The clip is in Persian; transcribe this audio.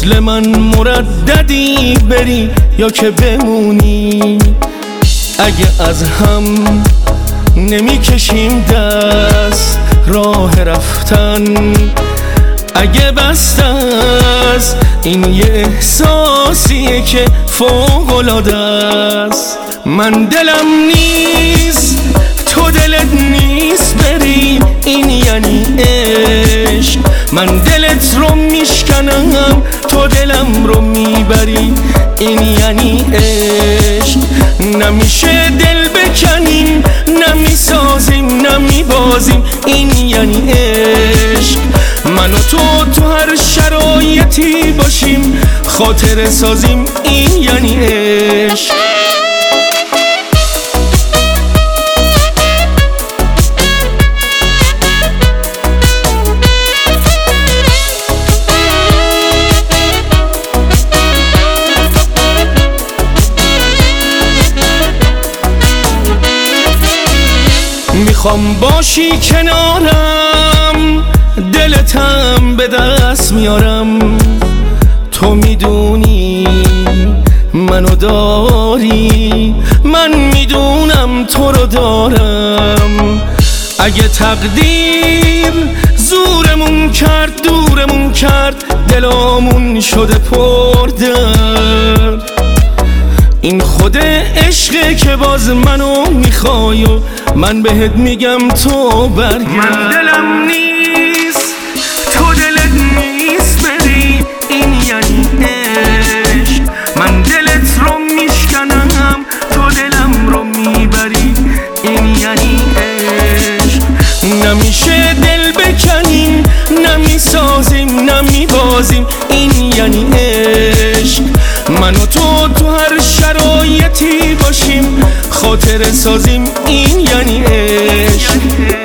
مثل من مرددی بری یا که بمونی. اگه از هم نمی کشیم دست راه رفتن، اگه بست از این یه احساسیه که فوق‌العاده است. من دلم نیست تو دلت نیست بری، این یعنی عشق. من دلت رو میشکنم تو دلم رو میبری، این یعنی عشق. نمیشه دل بکنیم، نمیسازیم نمیبازیم، این یعنی عشق. من و تو هر شرایطی باشیم، خاطره سازیم، این یعنی عشق. میخوام باشی کنارم، دلتم به دست میارم. تو میدونی منو داری، من میدونم تو رو دارم. اگه تقدیر زورمون کرد دورمون کرد، دلامون شده پردرد. این خود عشقه که باز منو میخوای و من بهت میگم تو برگرد. من دلم نیست تو دلت نیست بری، این یعنی عشق. من دلت رو میشکنم تو دلم رو میبری، این یعنی عشق. نمیشه دل بکنیم، نمیسازیم نمیبازیم، این یعنی عشق. من و تو هر شرایطی باشیم، خاطره سازیم، این یعنی عشق.